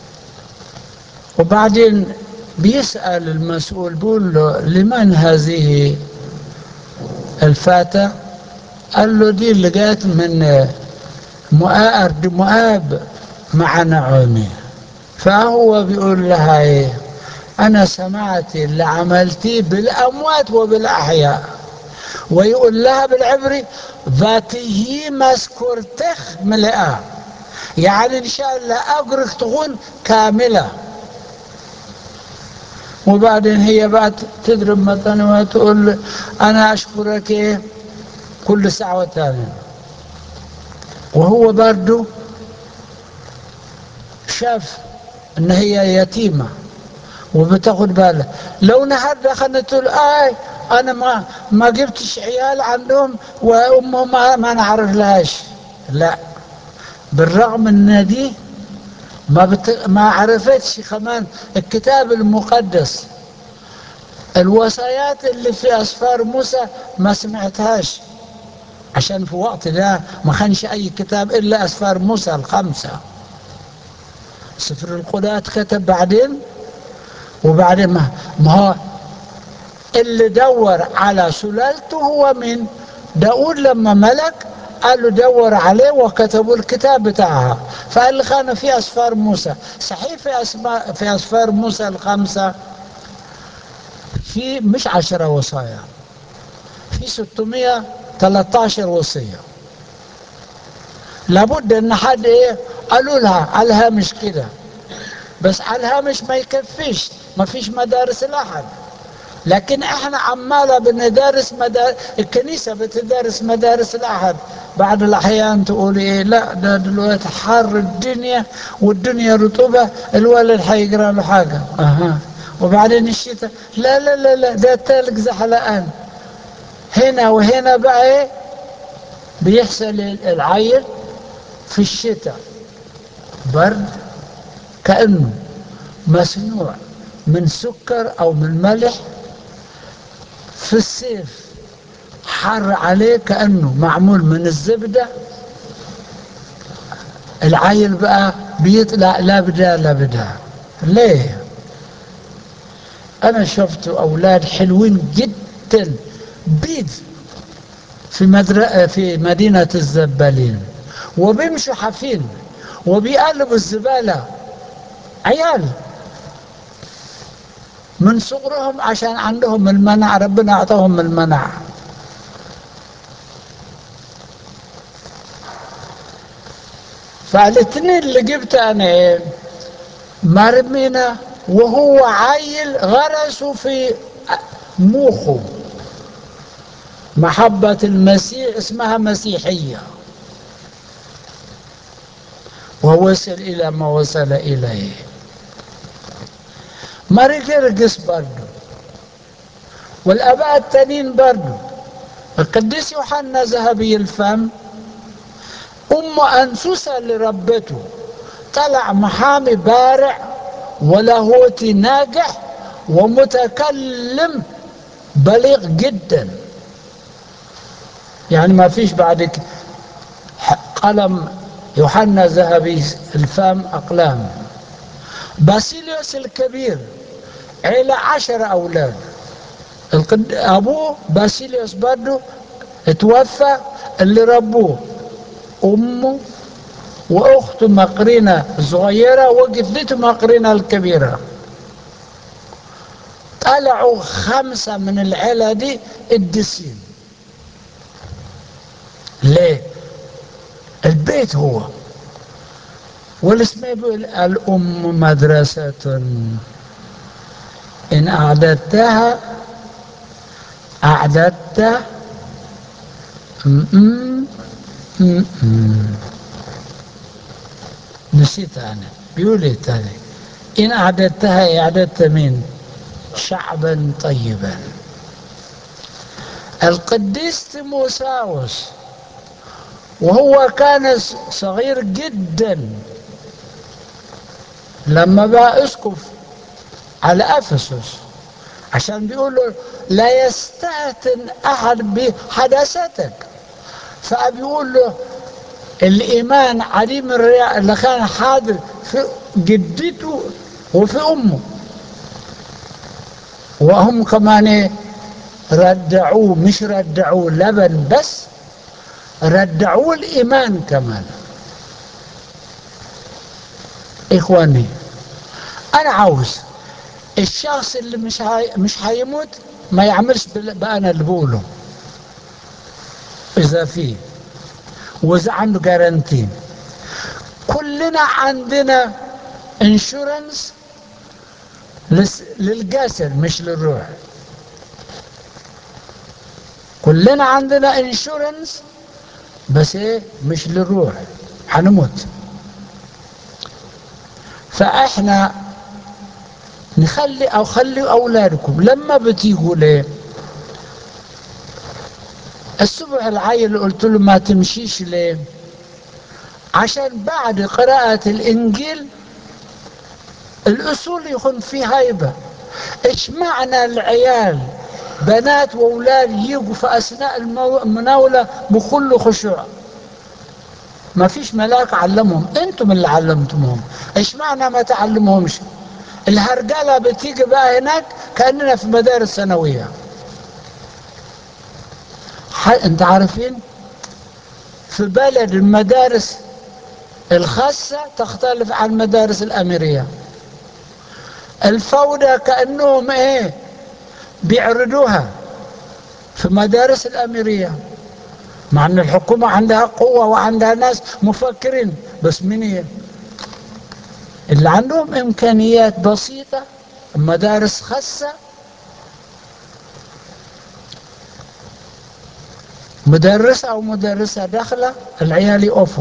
وبعدين بيسأل المسؤول بيقول له لمن هذه الفاتة؟ قال له دي اللي جات من مؤارد مؤاب مع نعومي. فهو بيقول لها ايه؟ انا سمعت اللي عملتيه بالاموات وبالاحياء، ويقول لها بالعبري ذاته مسكورتخ ملئة، يعني إن شاء الله أقرك تكون كاملة. وبعدين هي بعد تضرب مثلا وتقول أنا أشكرك كل ساعة وثانية، وهو برضه شاف إن هي يتيمة وبتاخد بالها. لو نهار خلنا تقول آي أنا ما ما جبتش عيال عندهم وأمهم ما, ما نعرف لهاش، لا، بالرغم إن دي ما بت... ما عرفتش كمان الكتاب المقدس، الوصايات اللي في أسفار موسى ما سمعتهاش، عشان في وقت ده ما كانش أي كتاب إلا أسفار موسى الخمسة. سفر القضاء كتب بعدين، وبعدين ما, ما هو اللي دور على سلالته هو من داود لما ملك قال له دور عليه وكتبوا الكتاب بتاعها، فقال لي كان في أسفار موسى. صحيح في أسماء في أسفار موسى الخمسة في مش عشرة وصايا، في ستمائة وثلاثة عشر وصية. لابد ان حد ايه قالوا لها على الهامش كده، بس على الهامش ما يكفيش، ما فيش مدارس لأحد. لكن احنا عماله بندرس مدارس، الكنيسه بتدرس مدارس الأحد. بعض الاحيان تقول ايه لا ده دلوقتي حر الدنيا والدنيا رطوبه، الولد حيقرا له حاجه اها. وبعدين الشتاء لا لا لا لا ده تلق زحلقان. هنا وهنا بقى ايه بيحصل العيل في الشتاء برد كأنه مصنوع من سكر او من ملح، في الصيف حر عليه كأنه معمول من الزبدة. العيل بقى بيطلع لا بدا لا بدا. ليه؟ انا شفت اولاد حلوين جدا بيض في مدر... في مدينة الزبالين وبيمشوا حافين وبيقلبوا الزبالة، عيال من صغرهم عشان عندهم المنع، ربنا اعطاهم المنع. فالاثنين اللي جبت انا ايه مرمينا وهو عيل غرسوا في مخه محبة المسيح، اسمها مسيحية، ووصل إلى ما وصل إليه. ماري جرجس برضه، والآباء التانيين برضه. القديس يوحنا ذهبي الفم أم أنسوسة اللي ربته طلع محامي بارع ولاهوتي ناجح ومتكلم بليغ جدا، يعني ما فيش بعد قلم يوحنا ذهبي الفم أقلام. باسيليوس الكبير عيلة عشر أولاد، أبوه باسيليوس برضه اتوفى، اللي ربوه أمه وأخته مقرينة الصغيرة وجدته مقرينة الكبيرة. طلعوا خمسة من العيلة دي الدسين. ليه؟ البيت هو والاسم يقول الأم مدرسة إن أعددتها أعددت م-م م-م. نسيت أنا بيقول إيه تاني؟ إن أعددتها أعددت مين؟ شعبا طيبا. القديس تيموساوس وهو كان صغير جدا لما بقى اسقف على أفسس، عشان بيقولوا لا يستهتن أحد بحداثتك، فبيقول له الإيمان عديم الرياء اللي كان حاضر في جدته وفي أمه، وهم كمان ردعوه، مش ردعوه لبن بس، ردعوه الإيمان كمان. إخواني أنا عاوز الشخص اللي مش هاي مش هيموت ما يعملش بأنا اللي بقوله، إذا فيه، وإذا عنده جارانتي. كلنا عندنا انشورنس للجسد مش للروح. كلنا عندنا انشورنس بس ايه؟ مش للروح، هنموت. فاحنا نخلي او خلي اولادكم لما بتيجوا ليه الصبح، العيل قلت له ما تمشيش ليه؟ عشان بعد قراءة الانجيل الاصول يكون فيه هيبة. ايش معنى العيال بنات واولاد يجوا في اثناء المناولة بكل خشوع؟ ما فيش ملاك علمهم، انتم اللي علمتمهم. ايش معنى ما تعلمهمش؟ الهرجله بتيجي بقى هناك كاننا في مدارس ثانويه. انت عارفين في بلد المدارس الخاصه تختلف عن المدارس الاميريه. الفوضى كانهم ايه بيعرضوها في مدارس الاميريه، مع ان الحكومه عندها قوه وعندها ناس مفكرين، بس مين هي اللي عندهم امكانيات بسيطه؟ مدارس خاصه، مدرسة أو مدرسة داخلة العيال يقفوا.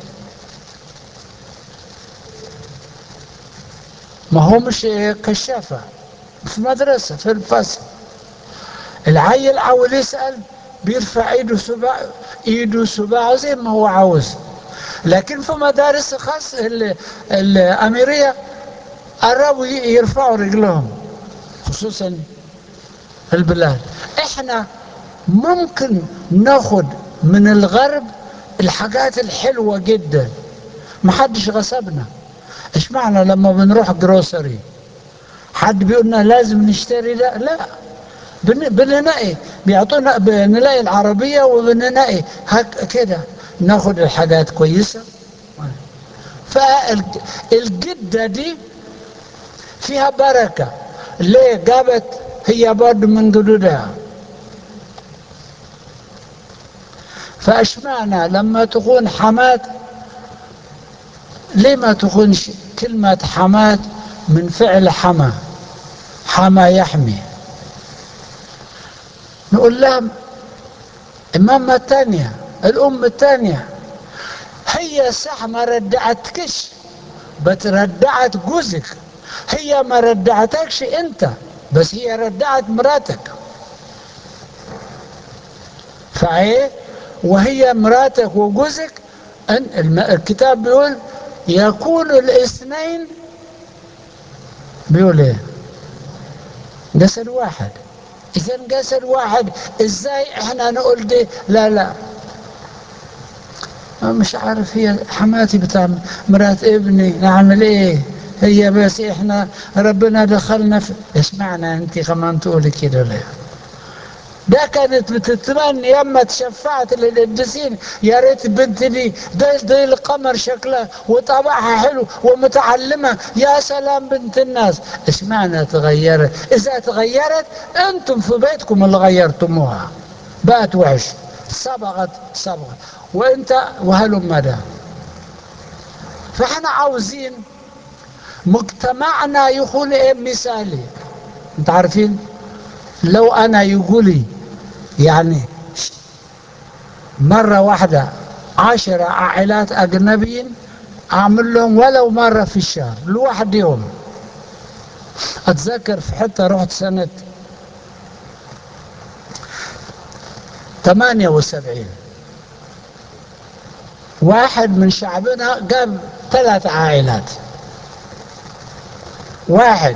ما هو مش كشافة في مدرسة في الفصل. العيل عاوز يسأل بيرفع ايده سباع ايده سباع زي ما هو عاوز. لكن في مدارس خاصة الأميرية قربوا يرفعوا رجلهم، خصوصا البلاد. احنا ممكن ناخد من الغرب الحاجات الحلوة جدا، محدش غصبنا. ايش معنى لما بنروح جروسري حد بيقولنا لازم نشتري؟ لا لا، بن- بننقي، بيعطونا، بنلاقي العربية وبننقي هك كده ناخد الحاجات كويسة. فالجدة دي فيها بركة. ليه جابت هي برضه من جدودها؟ فاشمعنى لما تكون حمات ليه ما تكونش كلمة حمات من فعل حما؟ حما يحمي. نقول لها الماما الثانية، الأم الثانية، هي صح ما ردعتكش بتردعت جوزك، هي ما ردعتكش انت بس هي ردعت مراتك. فايه وهي مراتك وجوزك، الكتاب بيقول يكون الاثنين، بيقول ايه؟ جسد واحد. اذا جسد واحد، ازاي احنا نقول دي لا لا مش عارف هي حماتي بتاع مرات ابني نعمل ايه؟ هي بس احنا ربنا دخلنا في ايش معنى انت كمان تقولي كده ليه؟ ده كانت بتتمنى يما تشفعت للقديسين يا ريت بنتي دي ده زي القمر شكلها وطبعها حلو ومتعلمه، يا سلام بنت الناس. ايش معنى تغيرت؟ اذا تغيرت انتم في بيتكم اللي غيرتموها، بقت وحش، صبغت صبغت وانت وهلم ده. فاحنا عاوزين مجتمعنا يكون ايه مثالي. انت عارفين لو انا يقولي يعني مرة واحدة عشر عائلات أجنبيين أعمل لهم ولو مرة في الشهر لوحدهم. أتذكر في حتة رحت سنة ثمانية وسبعين، واحد من شعبنا جاب ثلاث عائلات، واحد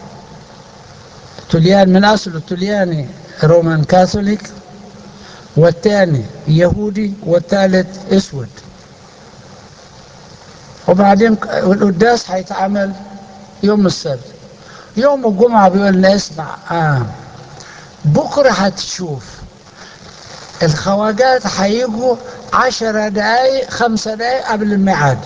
تليان من أصله تلياني رومان كاثوليك، والثاني يهودي، والثالث اسود. وبعدين القداس هيتعمل يوم السبت. يوم الجمعة بيقول لنا اسمع آه بكرة هتشوف الخواجات هيجوا عشر دقايق خمسة دقايق قبل الميعاد،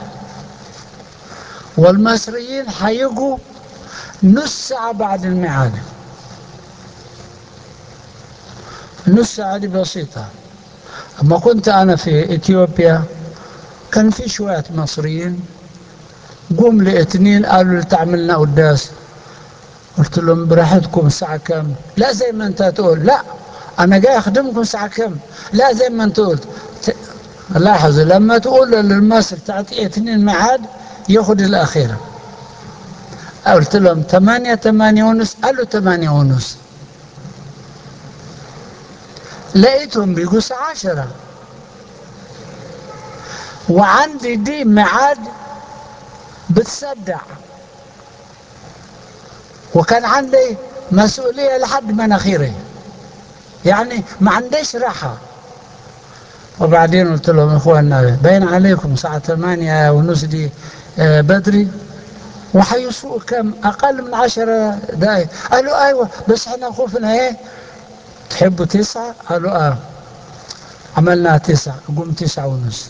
والمصريين هيجوا نص ساعة بعد الميعاد. نص ساعة دي بسيطة. أما كنت أنا في إثيوبيا كان في شوية مصريين قوم لي اثنين قالوا لي تعملنا قداس. قلت لهم براحتكم الساعة كم؟ لا زي ما انت تقول. لا انا جاي اخدمكم الساعة كم؟ لا زي ما انت قلت. لاحظ لما تقول للمصري تعطيه اثنين ميعاد ياخد الاخيرة. قلت لهم ثمانية ثمانية ونص، قالوا ثمانية ونص. لقيتهم بيقوا الساعة عشرة وعندي دي ميعاد بتصدع، وكان عندي مسؤولية لحد مناخيري، يعني ما عنديش راحة. وبعدين قلت لهم يا اخوانا باين عليكم ساعة ثمانية ونص دي آه بدري، وحيسوق كم اقل من عشر دقائق. قالوا ايوه بس احنا خوفنا ايه تحبوا تسعة؟ قالوا اه. عملنا تسعة، قوم تسعة ونص.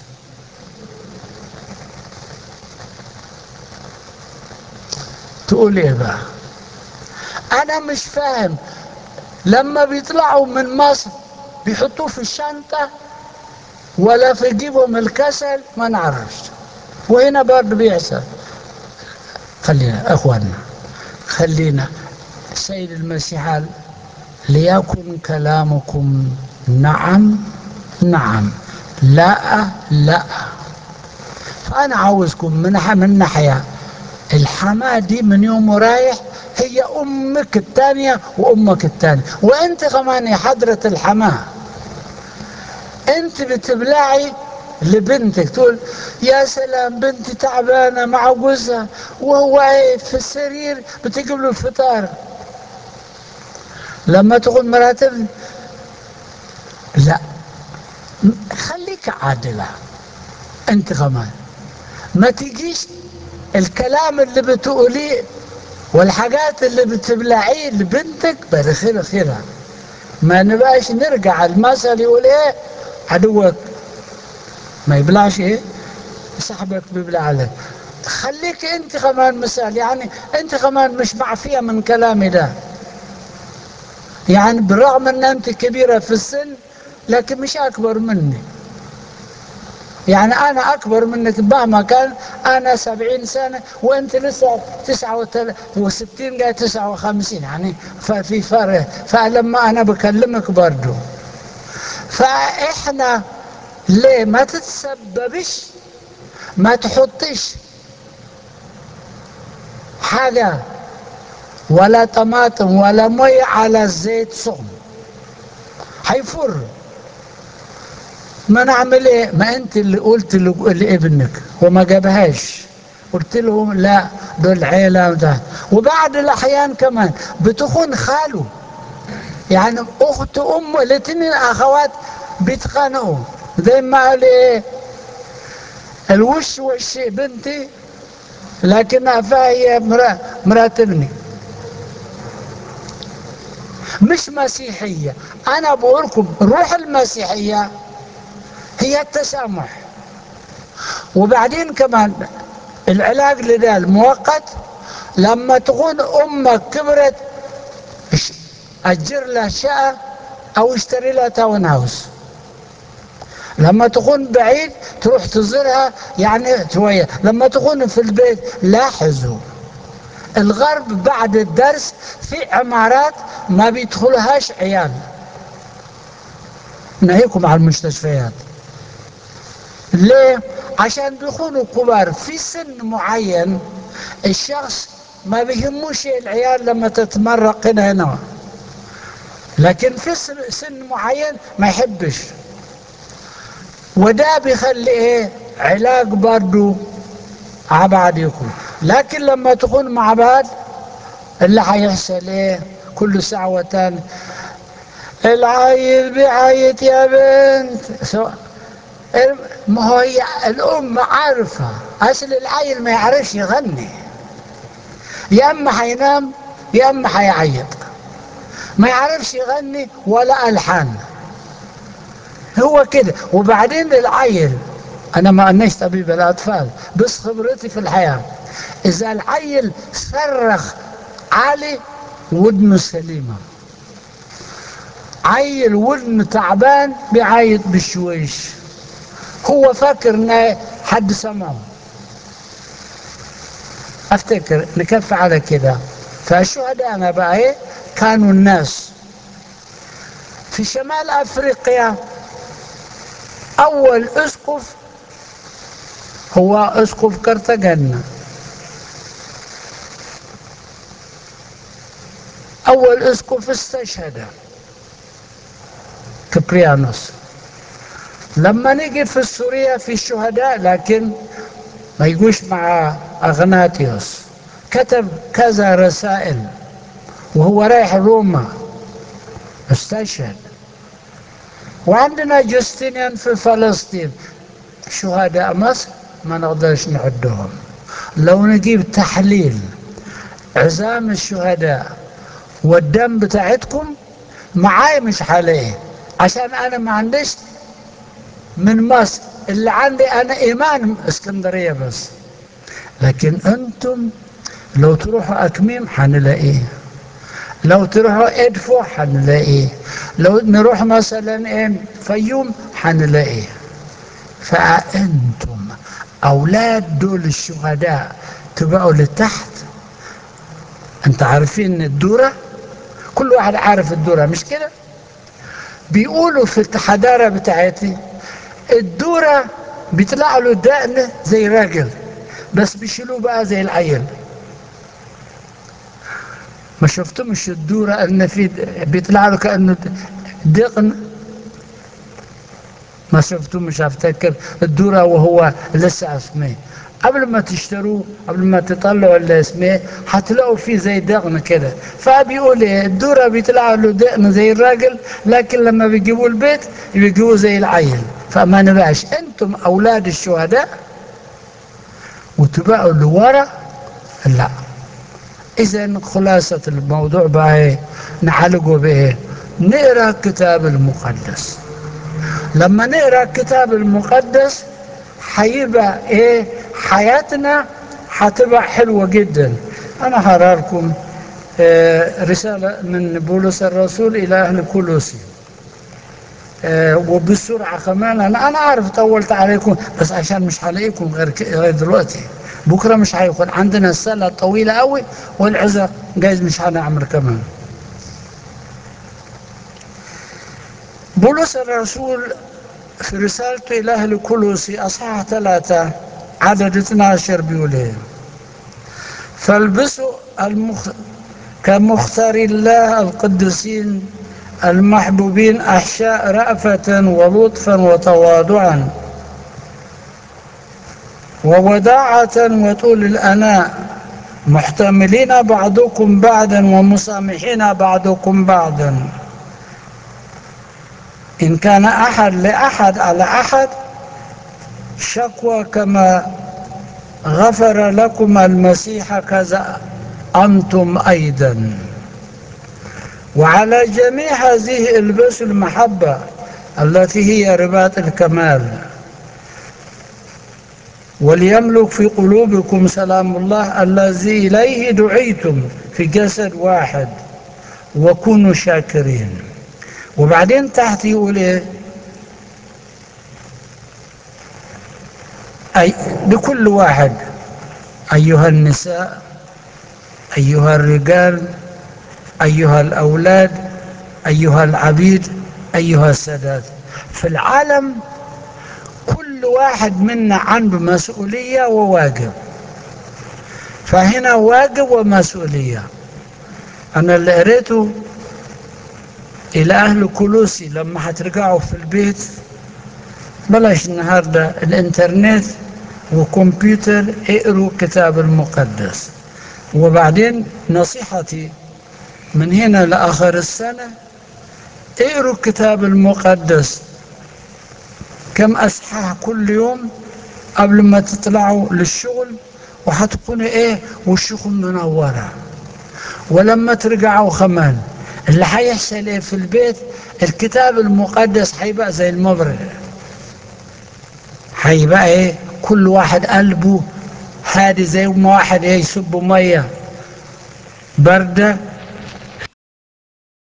تقول ايه بقى؟ انا مش فاهم. لما بيطلعوا من مصر بيحطوه في الشنطة ولا في جيبهم الكسل ما نعرفش، وهنا برضه بيحصل. خلينا اخواننا، خلينا السيد المسيح قال ليكن كلامكم نعم نعم لا لا. فأنا عاوزكم من من ناحية الحماة دي من يوم ورايح هي أمك الثانية وأمك الثانية، وأنت كمان يا حضرة الحماة أنت بتبلعي لبنتك تقول يا سلام بنتي تعبانة مع جوزها وهو في السرير بتجيب له الفطار. لما تقول مراتب لا، خليك عادلة انت كمان، ما تجيش الكلام اللي بتقوليه والحاجات اللي بتبلعيه لبنتك برخيرة خيرها. ما نبقاش نرجع المثل يقول ايه عدوك ما يبلعش ايه صاحبك بيبلع عليك. خليك انت كمان مثال، يعني انت كمان مش معفية من كلامي ده، يعني بالرغم ان انت كبيرة في السن لكن مش اكبر مني. يعني أنا أكبر منك مهما كان، أنا سبعين سنة وأنت لسه تسعة وستين جاي تسعة وخمسين، يعني ففي فرق. فلما أنا بكلمك برضو فإحنا ليه ما تتسببش، ما تحطش حاجة ولا طماطم ولا مي على الزيت سخن هيفر. ما نعمل ايه؟ ما انت اللي قلت لابنك وما جابهاش، قلت لهم لا دول عيلة ده. وبعد الاحيان كمان بتخون خاله، يعني اخت ام الاثنين اخوات بيتخانقوا زي ما قال ايه الوش وش بنتي لكنها فهي مرات ابني. مش مسيحية. انا بقول لكم روح المسيحية هي التسامح. وبعدين كمان العلاج لده المؤقت، لما تكون امك كبرت اجر لها شقه او اشتري لها تاون هاوس. لما تكون بعيد تروح تزورها يعني شويه. لما تكون في البيت لاحظوا الغرب بعد الدرس في عمارات ما بيدخلهاش عيال، ناهيكم على المستشفيات. ليه؟ عشان بيكونوا كبار في سن معين، الشخص ما بيهموش العيال لما تتمرق هنا هنا، لكن في سن معين ما يحبش. وده بيخلي ايه علاج برضو عبعد يكون. لكن لما تكون مع بعض اللي هيحصل ايه كل ساعة وتاني العيل بيعيط يا بنت. ما هو هي الام عارفة اصل العيل ما يعرفش يغني، يا اما هينام يا اما هيعيط، ما يعرفش يغني ولا الحان، هو كده. وبعدين العيل انا ما اناش طبيب الاطفال بس خبرتي في الحياه، اذا العيل صرخ عالي ودنه سليمه، عيل ودن تعبان بيعيط بشويش، هو فاكر ان حد سمعه. افتكر نكف على كده. فالشهداء بقى ايه كانوا الناس في شمال افريقيا. اول اسقف هو اسقف كرتغنة، اول اسقف استشهد كبريانوس. لما نيجي في سوريا في الشهداء، لكن ما يجوش مع اغناطيوس، كتب كذا رسائل وهو رايح روما استشهد. وعندنا جوستينيان في فلسطين. شهداء مصر ما نقدرش نعدهم. لو نجيب تحليل عزام الشهداء والدم بتاعتكم معاي مش عليه، عشان انا ما عنديش من مصر، اللي عندي انا ايمان اسكندرية بس. لكن انتم لو تروحوا اكميم حنلاقيه، لو تروحوا ادفو حنلاقيه، لو نروح مثلا ايه فيوم حنلاقيه. فأنتم أولاد دول الشهداء تبقوا لتحت. أنت عارفين الدورة، كل واحد عارف الدورة مش كده؟ بيقولوا في الحضارة بتاعتي الدورة بيطلع له دقن زي راجل، بس بيشيلوه بقى زي العيل. ما شفتمش الدورة ان في بيطلع له كأنه دقن؟ ما شفتم؟ مش افتكر الدورة وهو لسه اسمه. قبل ما تشتروه، قبل ما تطلعوا اللي اسمه، هتلاقوا فيه زي دقن كده. فبيقول ايه الدورة بيطلع له دقن زي الراجل، لكن لما بيجيبوه البيت بيجيبوه زي العيل. فما نبقاش انتم اولاد الشهداء وتبقوا لورا، لا. اذا خلاصة الموضوع بقى ايه؟ نعالجه بايه؟ نقرا الكتاب المقدس. لما نقرا الكتاب المقدس هيبقى ايه حياتنا هتبقى حلوة جدا. انا هقرا لكم آه رسالة من بولس الرسول الى اهل كولوسي، آه وبسرعة كمان. انا انا عارف طولت عليكم، بس عشان مش هلاقيكم غير غير دلوقتي. بكرة مش هيكون عندنا الصلاة طويلة قوي، والعزة جايز مش هنعمل كمان. بولس الرسول في رسالته إلى أهل كولوسي أصحاح ثلاثة عدد اثني عشر بيقول ايه؟ فالبسوا المخ... كمختار الله القدسين المحبوبين أحشاء رأفة ولطفا وتواضعا ووداعة وطول الأناء، محتملين بعضكم بعضا ومسامحين بعضكم بعضا، إن كان أحد لأحد على أحد شكوى، كما غفر لكم المسيح كذا أنتم أيضا. وعلى جميع هذه البسوا المحبة التي هي رباط الكمال، وليملك في قلوبكم سلام الله الذي إليه دعيتم في جسد واحد، وكونوا شاكرين. وبعدين تحت يقول ايه؟ أي لكل واحد، أيها النساء، أيها الرجال، أيها الأولاد، أيها العبيد، أيها السادات. في العالم كل واحد منا عنده مسؤولية وواجب، فهنا واجب ومسؤولية. أنا اللي قريته إلى أهل كولوسي لما هترجعوا في البيت، بلاش النهاردة الإنترنت وكمبيوتر، اقروا الكتاب المقدس. وبعدين نصيحتي من هنا لآخر السنة، اقروا الكتاب المقدس كم أصحاح كل يوم قبل ما تطلعوا للشغل، وهتكون ايه والشغل منورة. ولما ترجعوا كمان اللي هيحصل ايه في البيت، الكتاب المقدس هيبقى زي المبرد، هيبقى ايه كل واحد قلبه هادي، زي ما واحد ايه يصب ميه باردة